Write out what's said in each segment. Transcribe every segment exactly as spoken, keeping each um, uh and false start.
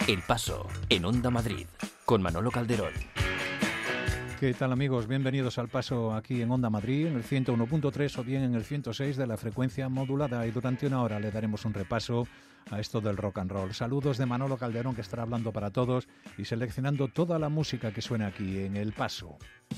El Paso, en Onda Madrid, con Manolo Calderón. ¿Qué tal, amigos? Bienvenidos al Paso aquí en Onda Madrid, en el ciento uno punto tres o bien en el ciento seis de la frecuencia modulada, y durante una hora le daremos un repaso a esto del rock and roll. Saludos de Manolo Calderón, que estará hablando para todos y seleccionando toda la música que suena aquí en El Paso.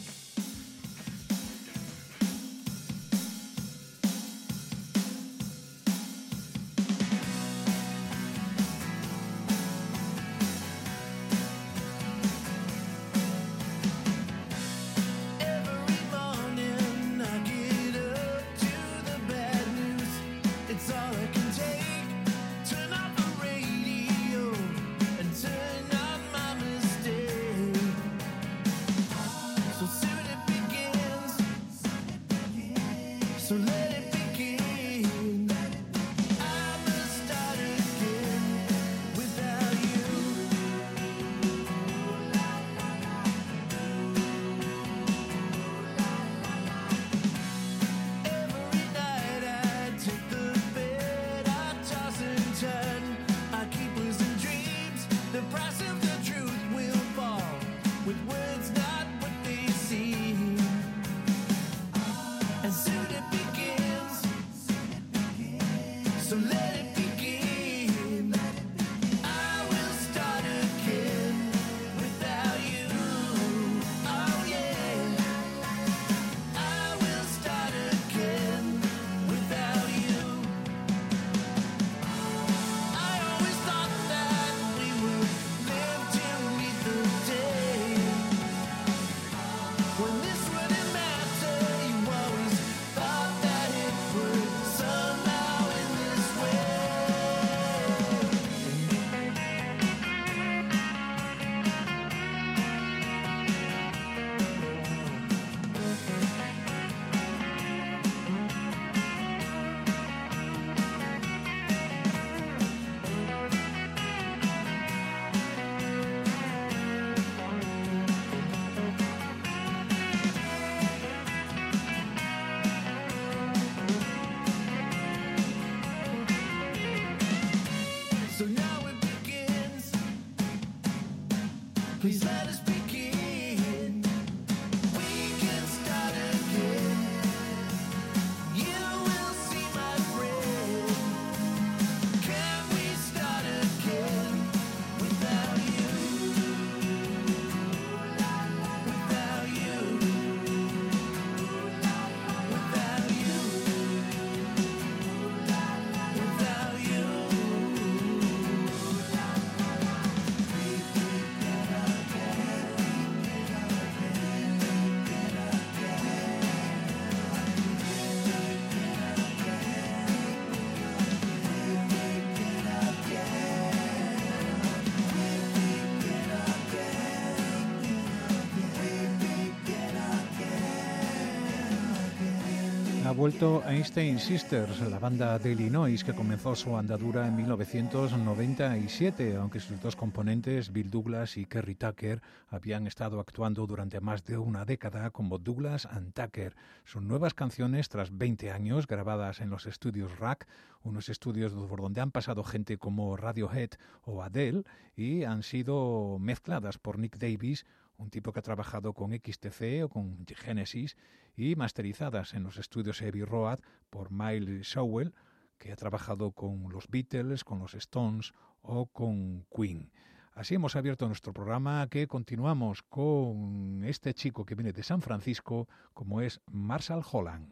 Ha vuelto Einstein Sisters, la banda de Illinois que comenzó su andadura en mil novecientos noventa y siete, aunque sus dos componentes, Bill Douglas y Kerry Tucker, habían estado actuando durante más de una década como Douglas and Tucker. Son nuevas canciones tras veinte años, grabadas en los estudios R A C, unos estudios por donde han pasado gente como Radiohead o Adele, y han sido mezcladas por Nick Davis, un tipo que ha trabajado con X T C o con Genesis, y masterizadas en los estudios Abbey Road por Miles Sowell, que ha trabajado con los Beatles, con los Stones o con Queen. Así hemos abierto nuestro programa, que continuamos con este chico que viene de San Francisco, como es Marshall Holland.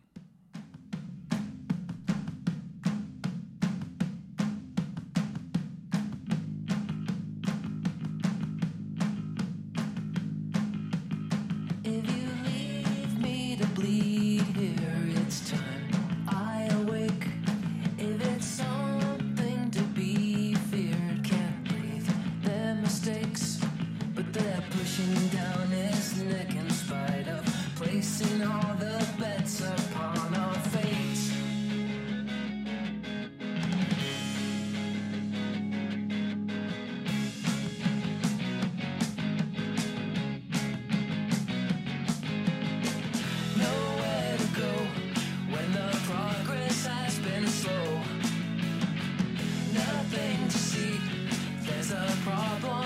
Problem.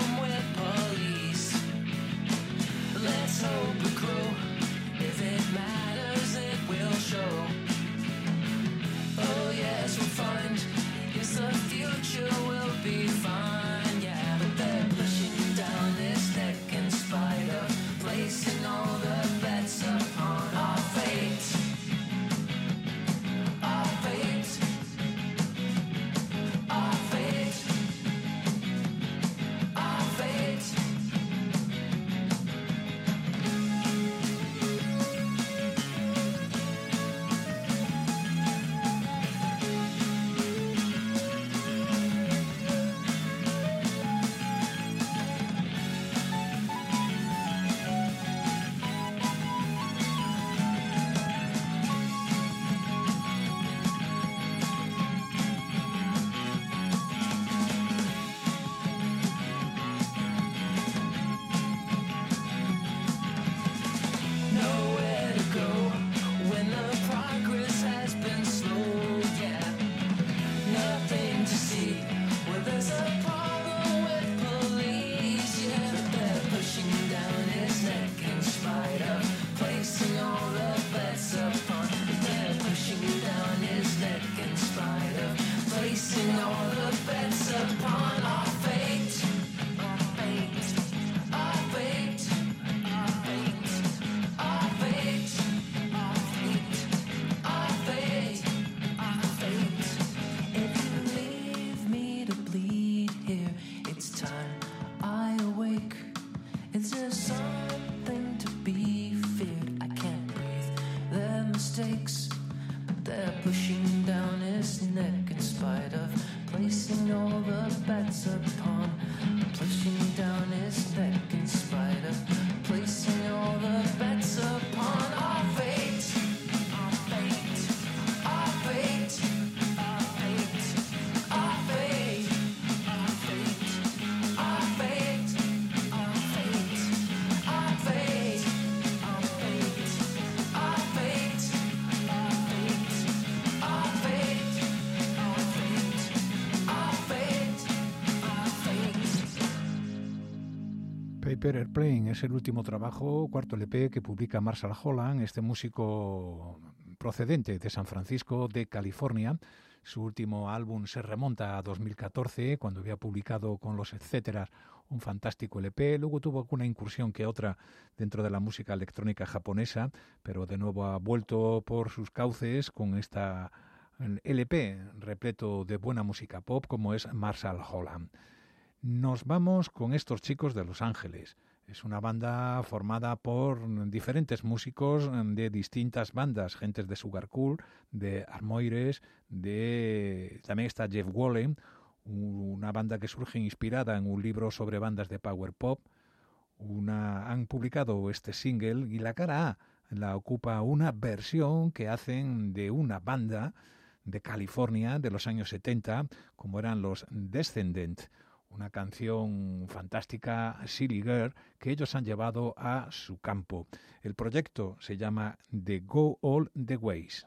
Paper Airplane es el último trabajo, cuarto L P, que publica Marshall Holland, este músico procedente de San Francisco, de California. Su último álbum se remonta a dos mil catorce, cuando había publicado con los Etcéteras un fantástico L P. Luego tuvo alguna incursión que otra dentro de la música electrónica japonesa, pero de nuevo ha vuelto por sus cauces con esta L P repleto de buena música pop como es Marshall Holland. Nos vamos con estos chicos de Los Ángeles. Es una banda formada por diferentes músicos de distintas bandas, gentes de Sugarcult, de Armoires, de también está Jeff Wallen, una banda que surge inspirada en un libro sobre bandas de power pop. Una, han publicado este single y la cara A la ocupa una versión que hacen de una banda de California de los años setenta, como eran los Descendent. Una canción fantástica, Silly Girl, que ellos han llevado a su campo. El proyecto se llama The Go All the Ways.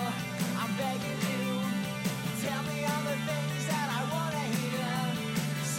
Tell me all the things that I wanna hear.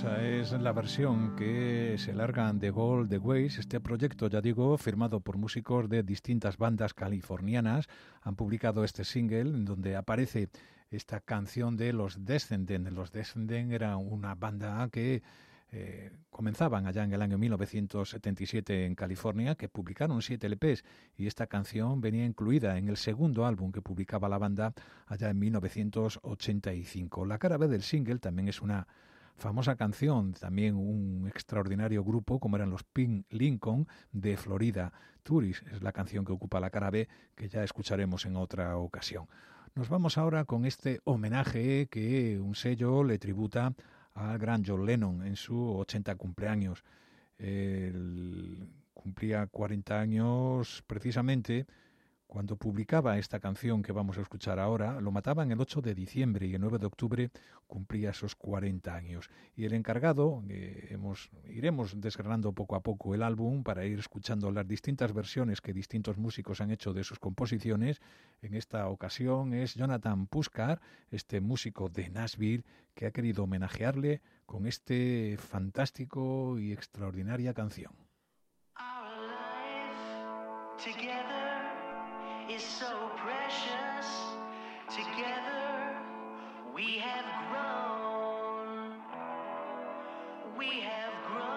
Esa es la versión que se largan de Gold the Ways. Este proyecto, ya digo, firmado por músicos de distintas bandas californianas, han publicado este single en donde aparece esta canción de Los Descendents. Los Descendents era una banda que eh, comenzaban allá en el año mil novecientos setenta y siete en California, que publicaron siete L Pes, y esta canción venía incluida en el segundo álbum que publicaba la banda allá en mil novecientos ochenta y cinco. La cara B del single también es una famosa canción, también un extraordinario grupo como eran los Pink Lincoln de Florida Tourist. Es la canción que ocupa la cara B, que ya escucharemos en otra ocasión. Nos vamos ahora con este homenaje que un sello le tributa al gran John Lennon en su ochenta cumpleaños. Él cumplía cuarenta años precisamente cuando publicaba esta canción que vamos a escuchar ahora. Lo mataban el ocho de diciembre y el nueve de octubre cumplía esos cuarenta años. Y el encargado, eh, hemos, iremos desgranando poco a poco el álbum para ir escuchando las distintas versiones que distintos músicos han hecho de sus composiciones. En esta ocasión es Jonathan Puskar, este músico de Nashville, que ha querido homenajearle con este fantástico y extraordinaria canción. Our life together is so precious. Together we have grown. We have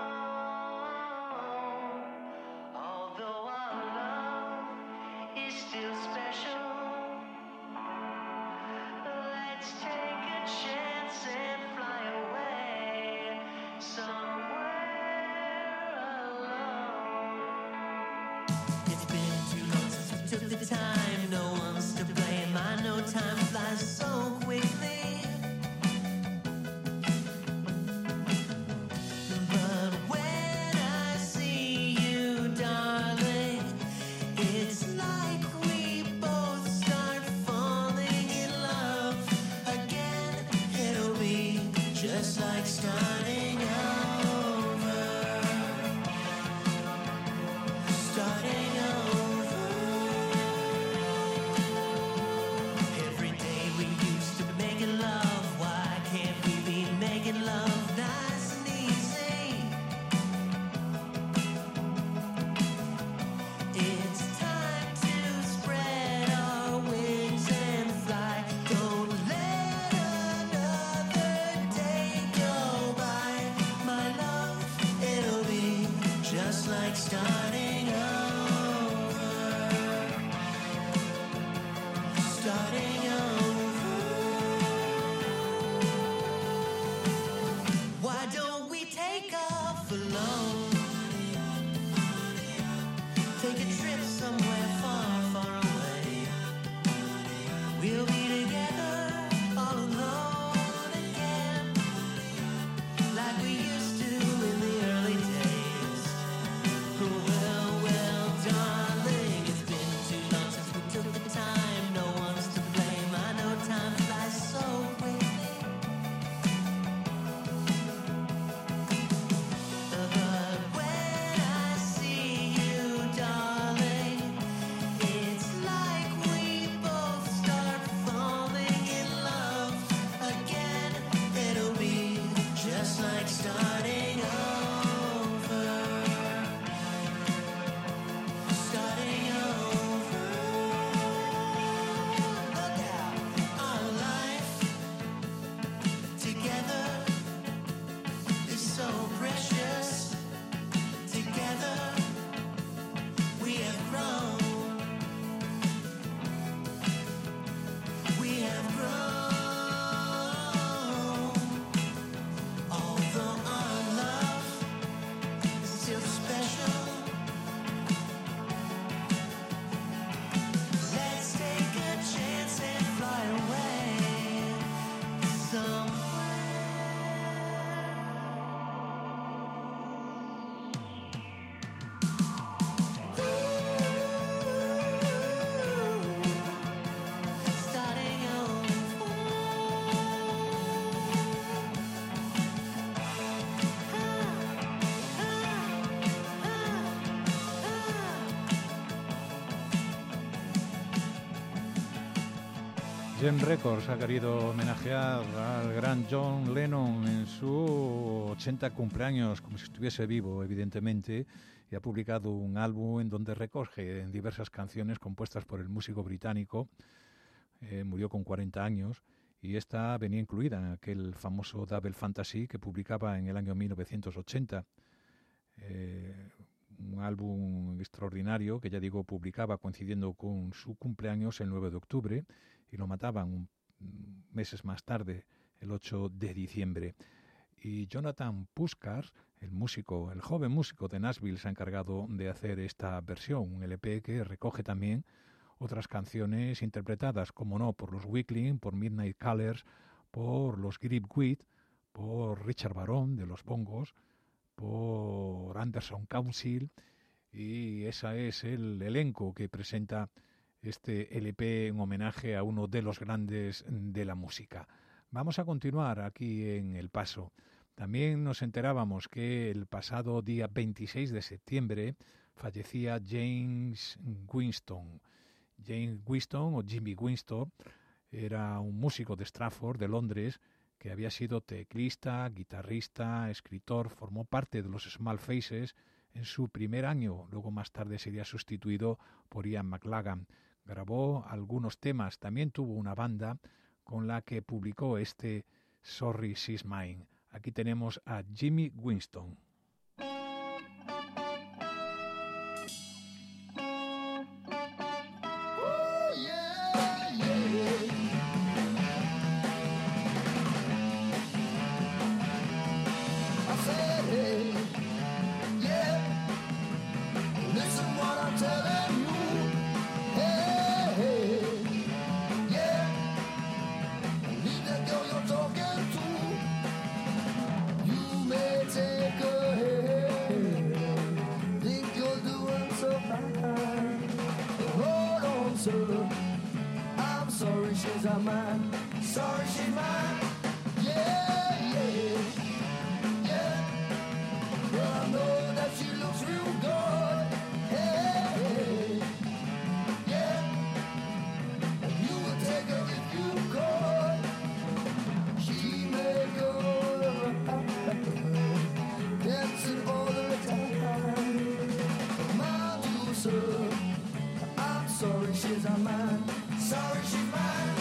grown. Although our love is still special, let's take a chance and fly away somewhere alone. It's been too long since we took the time. No one's to blame. I know time flies so quickly. But when I see you, darling, it's like we both start falling in love again. It'll be just like starting over. Starting over. Every day we used to be making love. Why can't we be making love nice and easy? It's time to spread our wings and fly. Don't let another day go by. My love, it'll be just like starting over. Starting over. Why don't we take off alone? Take a trip somewhere far, far away. We'll be together all alone again, like we used to in the early days. Well, Gem Records ha querido homenajear al gran John Lennon en su ochenta cumpleaños, como si estuviese vivo, evidentemente, y ha publicado un álbum en donde recoge diversas canciones compuestas por el músico británico. Eh, murió con cuarenta años y esta venía incluida en aquel famoso Double Fantasy que publicaba en el año mil novecientos ochenta. Eh, un álbum extraordinario que, ya digo, publicaba coincidiendo con su cumpleaños el nueve de octubre y lo mataban un, meses más tarde, el ocho de diciembre. Y Jonathan Puskar, el músico, el joven músico de Nashville, se ha encargado de hacer esta versión, un L P que recoge también otras canciones interpretadas, como no, por los Weakling, por Midnight Callers, por los Grip Wheat, por Richard Barón de los bongos, por Anderson Council, y ese es el elenco que presenta este L P en homenaje a uno de los grandes de la música. Vamos a continuar aquí en El Paso. También nos enterábamos que el pasado día veintiséis de septiembre fallecía James Winston. James Winston, o Jimmy Winston, era un músico de Stratford, de Londres, que había sido teclista, guitarrista, escritor, formó parte de los Small Faces en su primer año, luego más tarde sería sustituido por Ian McLagan. Grabó algunos temas, también tuvo una banda con la que publicó este Sorry She's Mine. Aquí tenemos a Jimmy Winston. I'm sorry she's not mine. Sorry she's mine. Yeah, yeah, yeah. Well, I know that she looks real good. Hey, hey, yeah. And you would take her if you could. She may go dancing all the time. My dear sir, I'm sorry she's not mine. Sorry she's mine.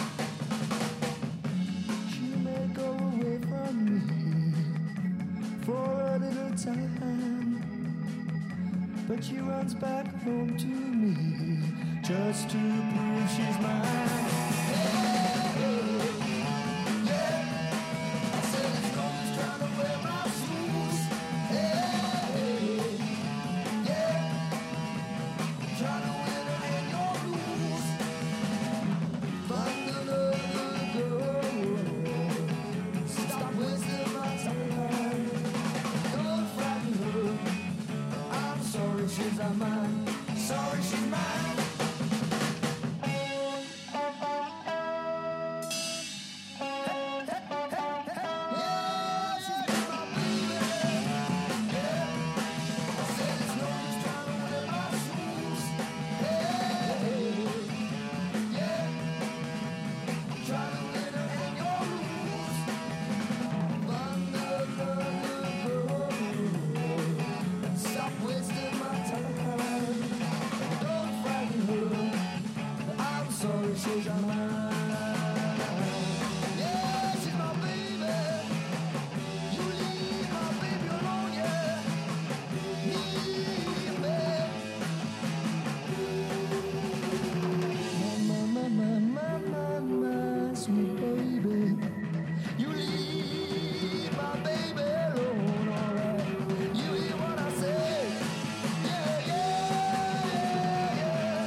She may go away from me for a little time, but she runs back home to me just to prove she's mine. Hey, hey, yeah. I said it's no use trying to wear my shoes. Hey, hey, yeah. Trying to win her in your blues. Find another girl. Stop wasting my time. Don't frighten her. I'm sorry she's not mine. Sorry she's mine. Yeah, she's been my baby. Yeah, I said it's no use trying to wear my shoes. Hey, yeah, trying to win her in your rules. Find another girl. Stop wasting my time. Don't frighten her. I'm sorry she's not mine. Yeah, she's my baby. You leave my baby alone, yeah. Leave me. My, my, my, my, my, my sweet baby. You leave my baby alone, alright. You hear what I say? Yeah, yeah, yeah,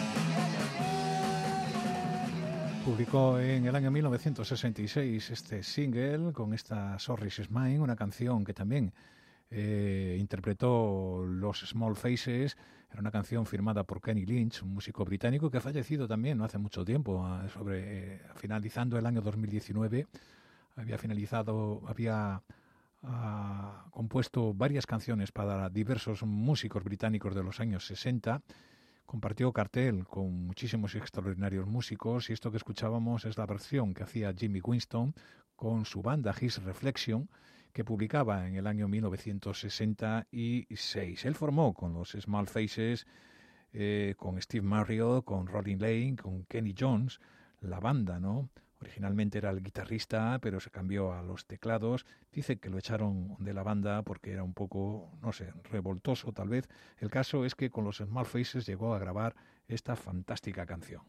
yeah. Publicó en el año mil novecientos sesenta y seis este single con esta Sorry She's Mine, una canción que también eh, interpretó los Small Faces. Era una canción firmada por Kenny Lynch, un músico británico que ha fallecido también no hace mucho tiempo, eh, sobre, eh, finalizando el año dos mil diecinueve. Había finalizado, había ah, compuesto varias canciones para diversos músicos británicos de los años sesenta, Compartió cartel con muchísimos extraordinarios músicos y esto que escuchábamos es la versión que hacía Jimmy Winston con su banda His Reflection, que publicaba en el año mil novecientos sesenta y seis. Él formó con los Small Faces, eh, con Steve Marriott, con Rolling Lane, con Kenny Jones, la banda, ¿no? Originalmente era el guitarrista, pero se cambió a los teclados. Dice que lo echaron de la banda porque era un poco, no sé, revoltoso tal vez. El caso es que con los Small Faces llegó a grabar esta fantástica canción.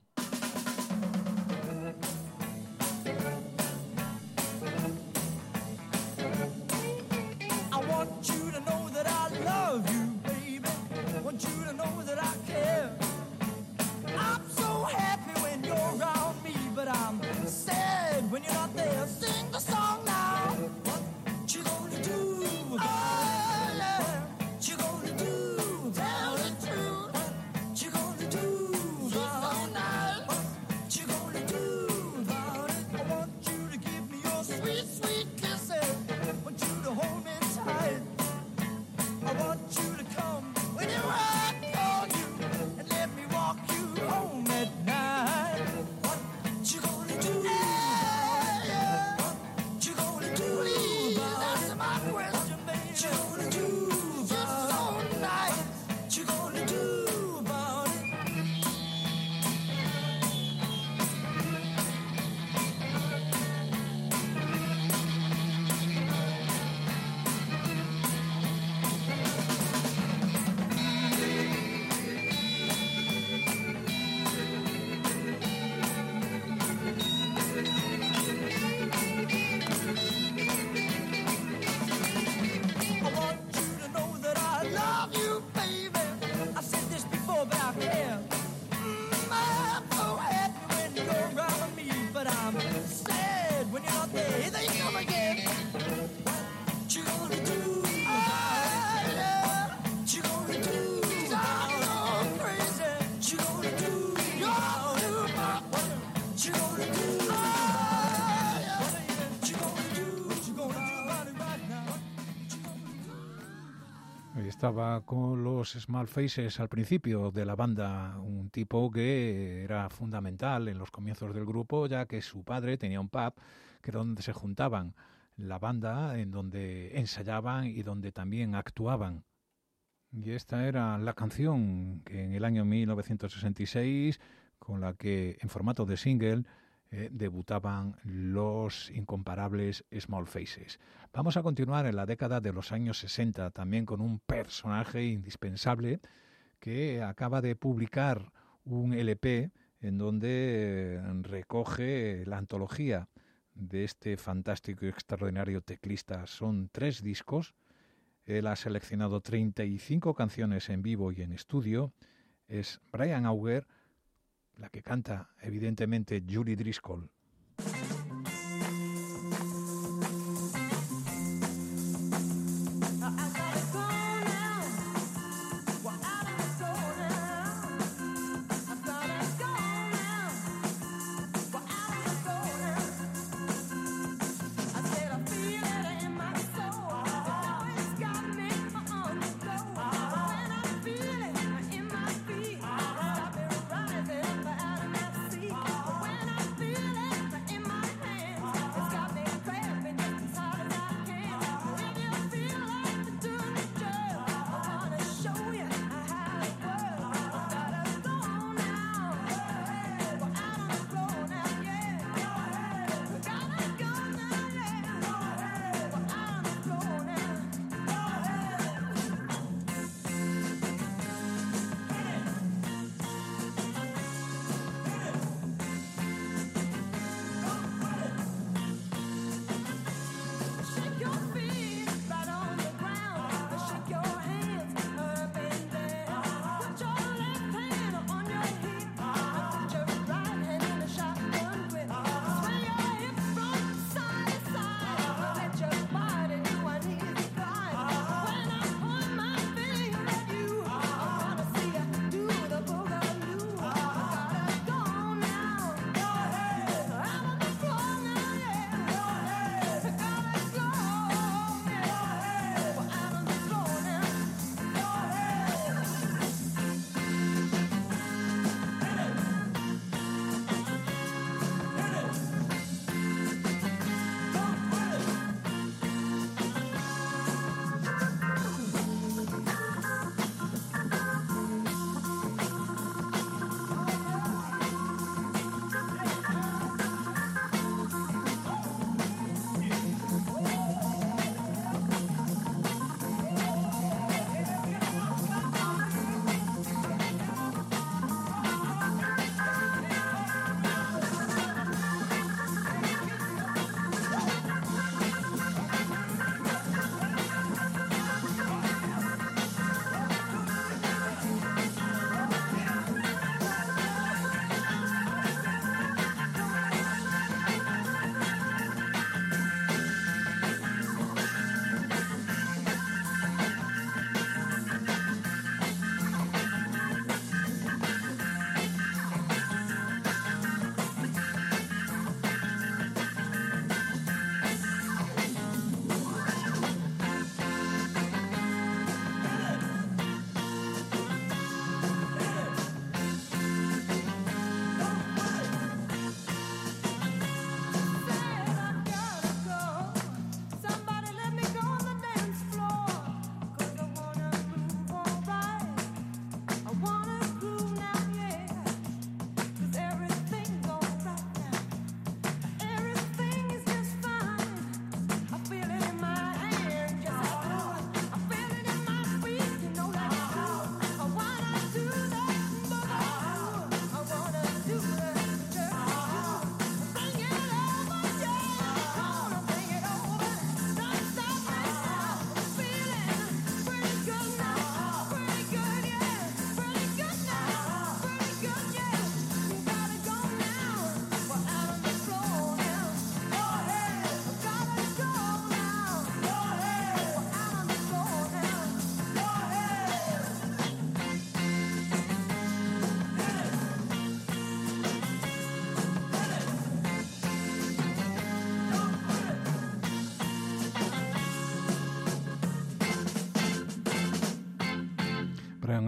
I want you to know that I love you, baby. I want you to know that I care. I'm so happy when you're around me, but I'm sad when you're not there. Sing the song now. What you gonna do? Oh, yeah. What you gonna do? Tell the truth. What you gonna do? She's so nice. What you gonna do about it? I want you to give me your sweet, sweet kisses. I want you to hold me tight. I want you to come when you I call you and let me walk you home at night. What you gonna do? Yeah, yeah. What you gonna do? Please answer my question, baby. What you gonna do? It's so nice. What you gonna do about it? I want you to know that I love you, baby. I've said this before, but I care. Mm, I'm so happy when you're around me, but I'm sad when you're not there. Here they come again. What you gonna do? Ah, yeah. What you gonna do? I'm so crazy. What you gonna do? You're too much. What you gonna do? Ah, yeah. What you gonna do? What you gonna do about it right now? Ahí estaba con los Small Faces al principio de la banda, un tipo que era fundamental en los comienzos del grupo, ya que su padre tenía un pub que era donde se juntaban la banda, en donde ensayaban y donde también actuaban. Y esta era la canción que en el año mil novecientos sesenta y seis, con la que en formato de single eh, debutaban los incomparables Small Faces. Vamos a continuar en la década de los años sesenta, también con un personaje indispensable que acaba de publicar un L P en donde recoge la antología de este fantástico y extraordinario teclista. Son tres discos. Él ha seleccionado treinta y cinco canciones en vivo y en estudio. Es Brian Auger, la que canta evidentemente Julie Driscoll. Feeling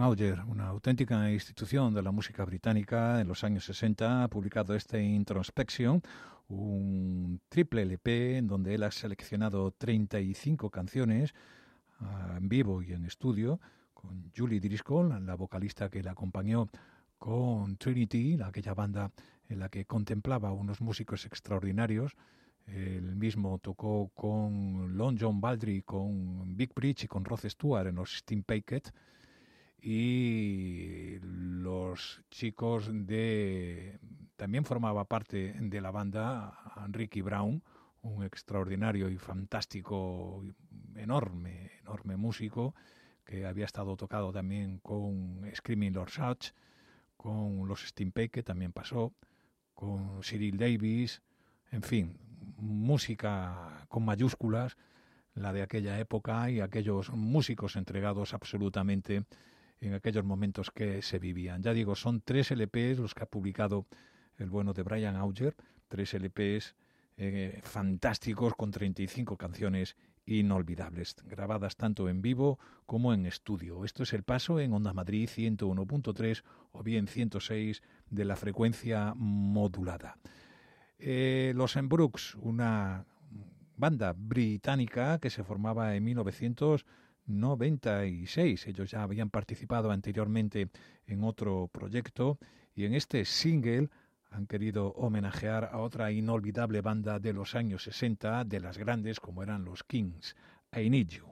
Auger, una auténtica institución de la música británica en los años sesenta, ha publicado este Introspection, un triple L P en donde él ha seleccionado treinta y cinco canciones uh, en vivo y en estudio, con Julie Driscoll, la vocalista que la acompañó, con Trinity, aquella banda en la que contemplaba unos músicos extraordinarios. Él mismo tocó con Long John Baldry, con Big Bridge y con Rod Stewart en los Steam Packet. Y los chicos de... También formaba parte de la banda Ricky Brown, un extraordinario y fantástico, enorme, enorme músico, que había estado tocado también con Screaming Lord Sutch, con los Steam Packet también pasó, con Cyril Davis, en fin, música con mayúsculas, la de aquella época, y aquellos músicos entregados absolutamente en aquellos momentos que se vivían. Ya digo, son tres L Pes los que ha publicado el bueno de Brian Auger, tres L Pes eh, fantásticos con treinta y cinco canciones inolvidables, grabadas tanto en vivo como en estudio. Esto es El Paso en Onda Madrid ciento uno punto tres o bien ciento seis de la frecuencia modulada. Eh, los Embrooks, una banda británica que se formaba en mil novecientos noventa y seis. Ellos ya habían participado anteriormente en otro proyecto y en este single han querido homenajear a otra inolvidable banda de los años sesenta, de las grandes como eran los Kings. I Need You.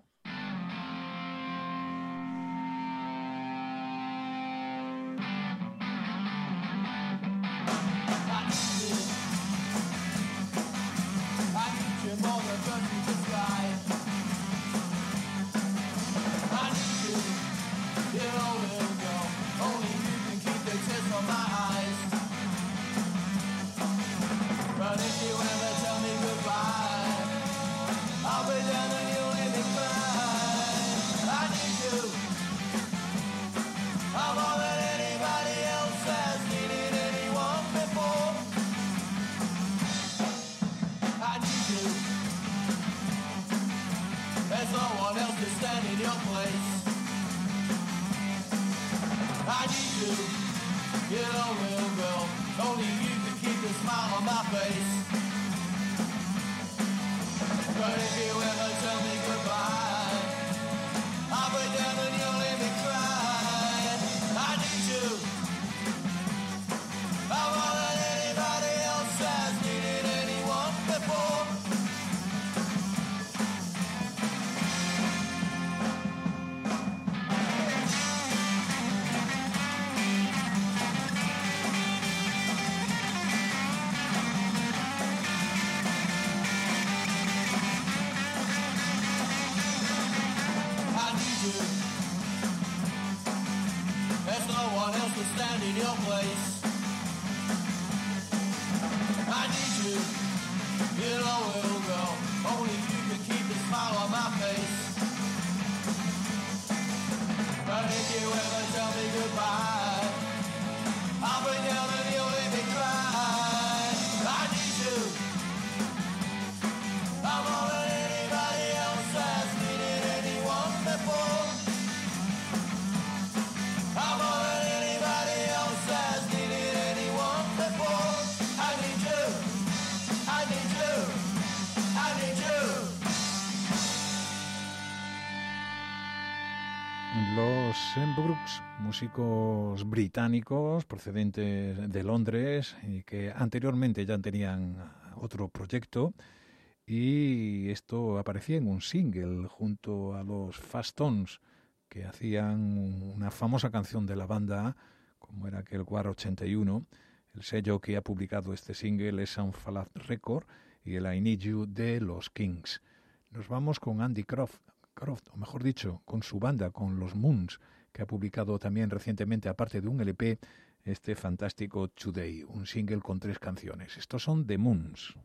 Los Embrooks, músicos británicos procedentes de Londres y que anteriormente ya tenían otro proyecto, y esto aparecía en un single junto a los Fast Tones, que hacían una famosa canción de la banda como era aquel War ochenta y uno. El sello que ha publicado este single es Soundfalad Record y el I Need You de los Kings. Nos vamos con Andy Croft. Croft, o mejor dicho, con su banda, con los Moons, que ha publicado también recientemente, aparte de un L P, este fantástico Today, un single con tres canciones. Estos son The Moons.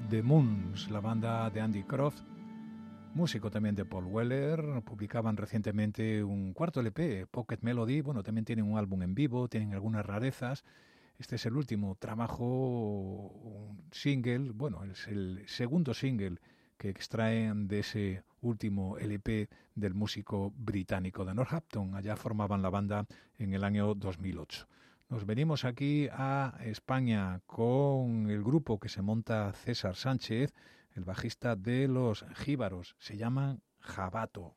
The Moons, la banda de Andy Croft, músico también de Paul Weller. Publicaban recientemente un cuarto L P, Pocket Melody. Bueno, también tienen un álbum en vivo, tienen algunas rarezas. Este es el último trabajo, un single, bueno, es el segundo single que extraen de ese último L P del músico británico de Northampton. Allá formaban la banda en el año dos mil ocho. Nos venimos aquí a España con el grupo que se monta César Sánchez, el bajista de Los Jíbaros. Se llaman Jabato.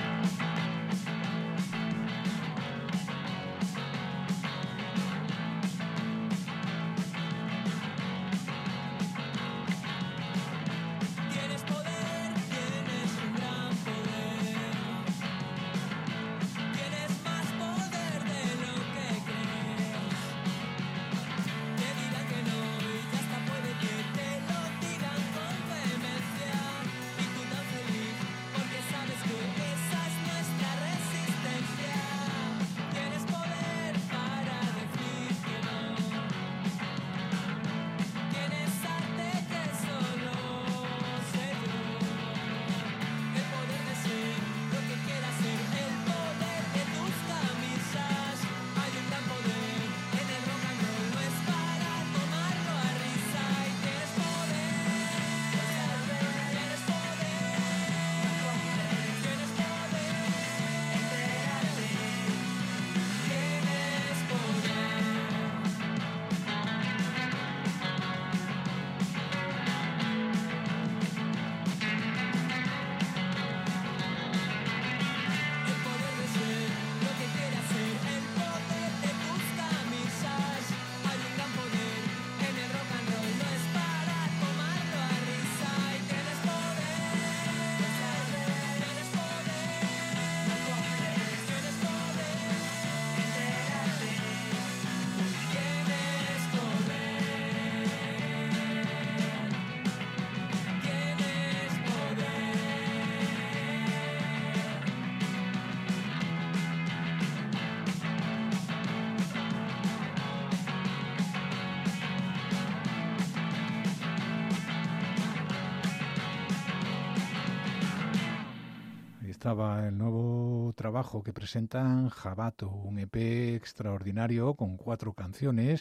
Estaba el nuevo trabajo que presentan Jabato, un E P extraordinario con cuatro canciones,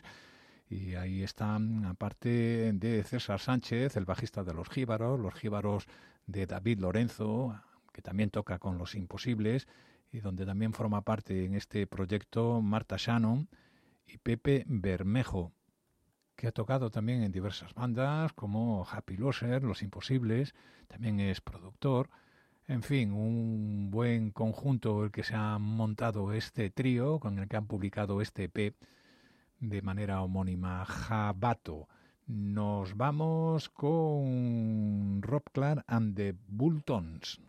y ahí están, aparte de César Sánchez, el bajista de Los Jíbaros, Los Jíbaros de David Lorenzo, que también toca con Los Imposibles, y donde también forma parte en este proyecto Marta Shannon y Pepe Bermejo, que ha tocado también en diversas bandas como Happy Loser, Los Imposibles, también es productor. En fin, un buen conjunto el que se ha montado este trío, con el que han publicado este E P de manera homónima, Jabato. Nos vamos con Rob Clark and the Bultons.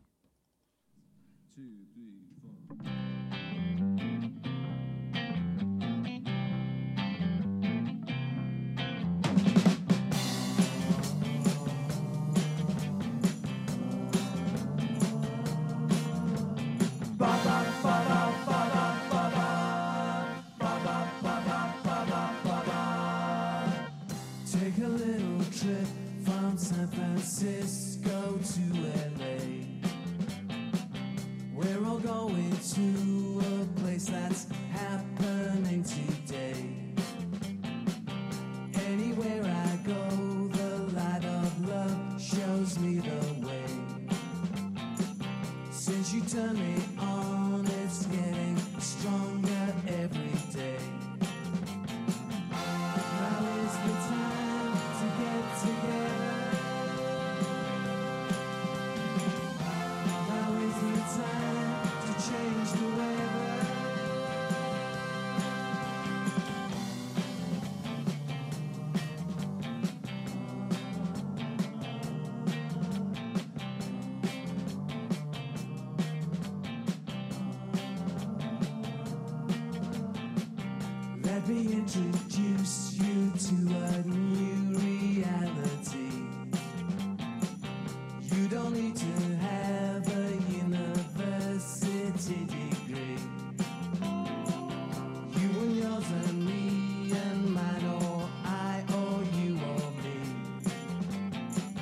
Take a little trip from San Francisco to L A. We're all going to a place that's happening today. Anywhere I go, the light of love shows me the way. Since you turned me on, it's getting stronger every day. Now is the time to get together. Now is the time to change the weather. Let me introduce you to a new reality. You don't need to have a university degree. You and yours and me and mine, or I or you or me.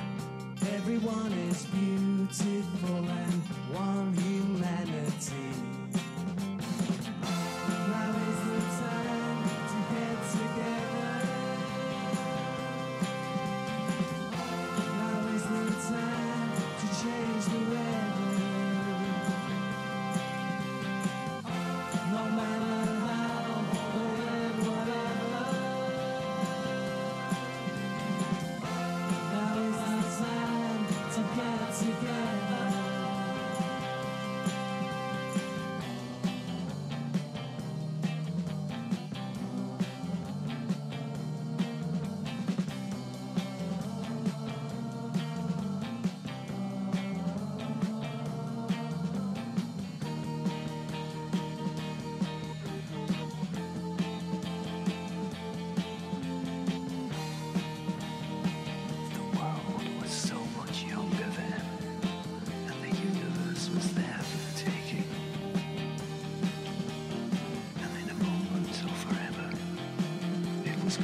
disco.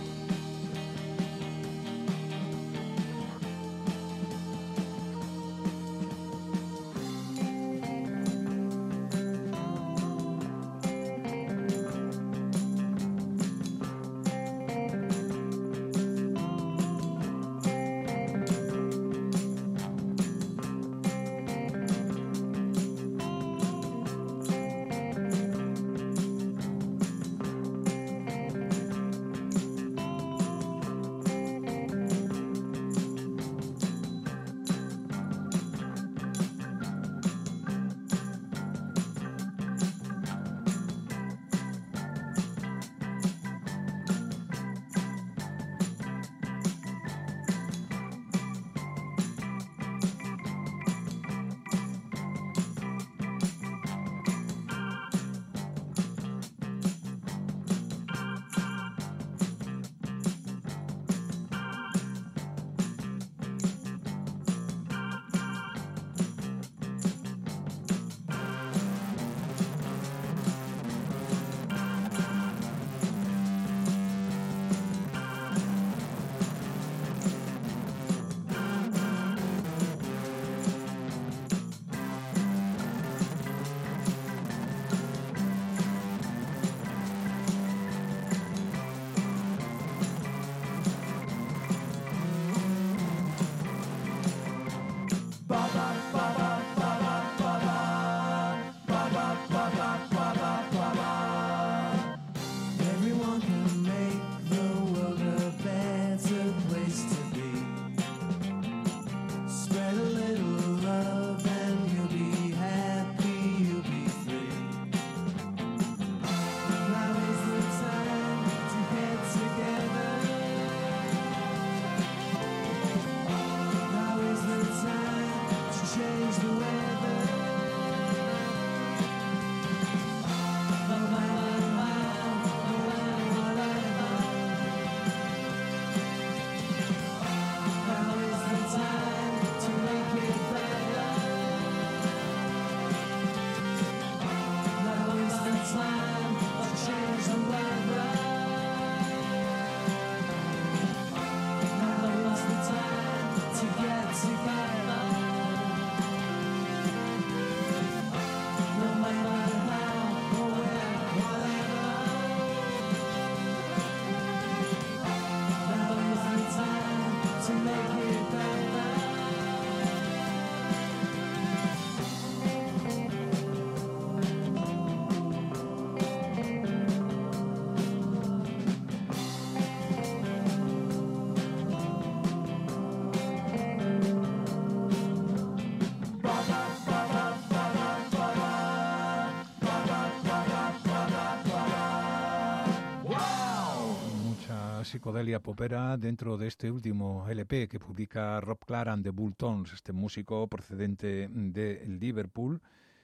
Psicodelia popera dentro de este último L P que publica Rob Clark and the Bull Tones, este músico procedente de Liverpool,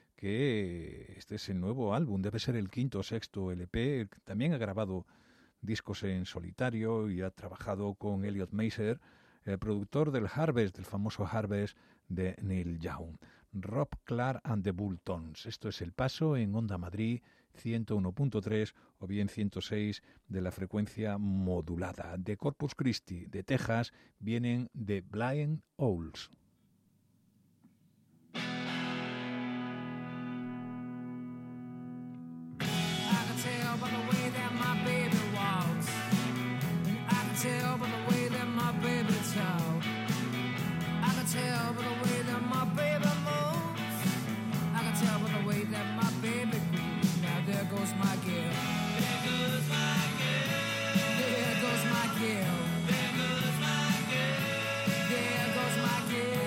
que este es el nuevo álbum, debe ser el quinto o sexto L P. También ha grabado discos en solitario y ha trabajado con Elliot Maser, el productor del Harvest, del famoso Harvest de Neil Young. Rob Clark and the Bull Tones. Esto es El Paso en Onda Madrid ciento uno punto tres o bien ciento seis de la frecuencia modulada. De Corpus Christi, de Texas, vienen The Blind Owls. There goes my girl. There goes my girl. There goes my girl. There goes my girl. There goes my girl.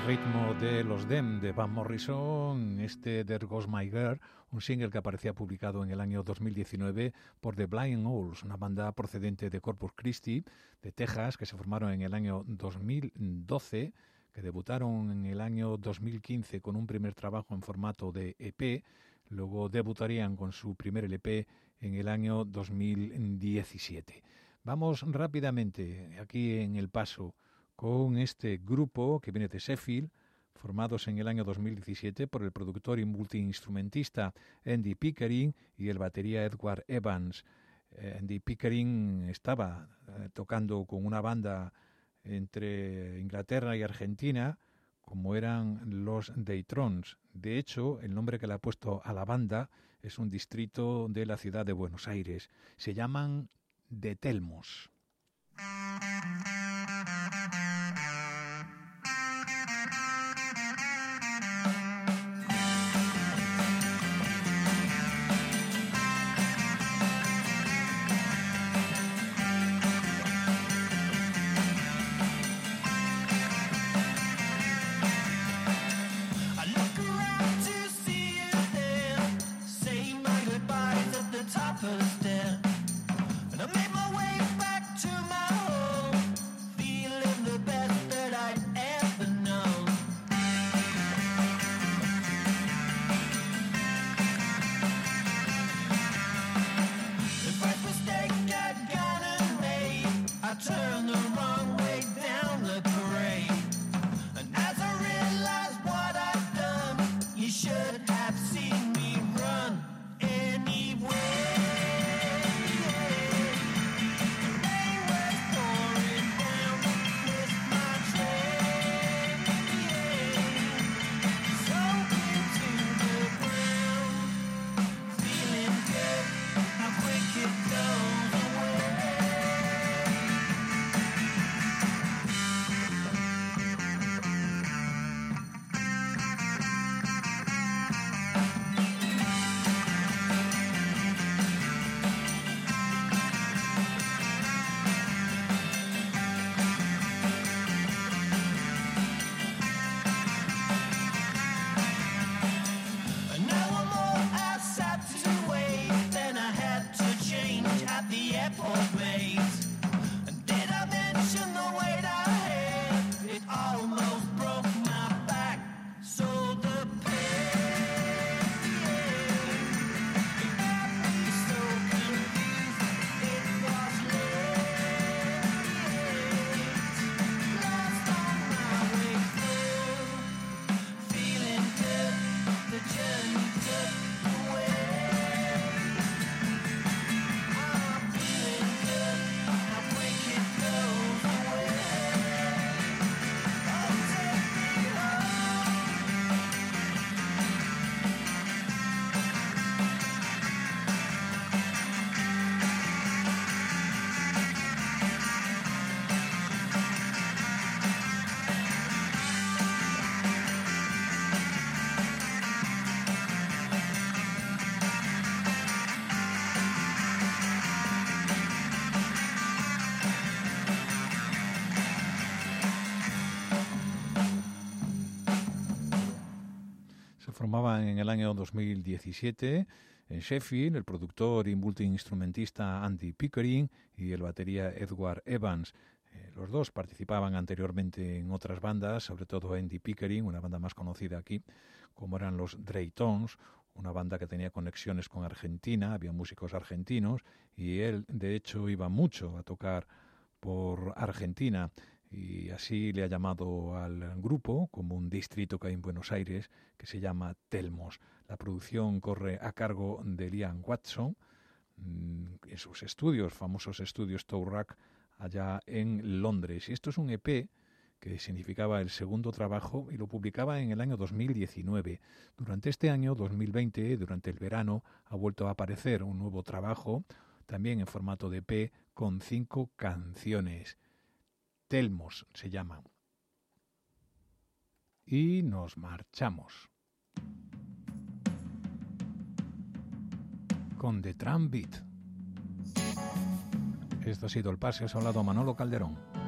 ritmo de los Dem de Van Morrison, este There Goes My Girl, un single que aparecía publicado en el año dos mil diecinueve por The Blind Owls, una banda procedente de Corpus Christi, de Texas, que se formaron en el año dos mil doce, que debutaron en el año dos mil quince con un primer trabajo en formato de E P, luego debutarían con su primer L P en el año dos mil diecisiete. Vamos rápidamente aquí en el paso con este grupo que viene de Sheffield, formados en el año dos mil diecisiete por el productor y multiinstrumentista Andy Pickering y el batería Edward Evans. Eh, Andy Pickering estaba eh, tocando con una banda entre Inglaterra y Argentina, como eran los Daytrons. De hecho, el nombre que le ha puesto a la banda es un distrito de la ciudad de Buenos Aires. Se llaman The Telmos. Formaban en el año dos mil diecisiete en Sheffield el productor y multiinstrumentista Andy Pickering y el batería Edward Evans. Eh, los dos participaban anteriormente en otras bandas, sobre todo Andy Pickering, una banda más conocida aquí, como eran los Daytrons, una banda que tenía conexiones con Argentina, había músicos argentinos y él de hecho iba mucho a tocar por Argentina. Y así le ha llamado al grupo, como un distrito que hay en Buenos Aires, que se llama Telmos. La producción corre a cargo de Liam Watson, en sus estudios, famosos estudios Tourac, allá en Londres. Y esto es un E P que significaba el segundo trabajo y lo publicaba en el año dos mil diecinueve. Durante este año, dos mil veinte, durante el verano, ha vuelto a aparecer un nuevo trabajo, también en formato de E P, con cinco canciones. Telmos se llaman. Y nos marchamos con The Tram Beat. Esto ha sido El Pase, os ha hablado Manolo Calderón.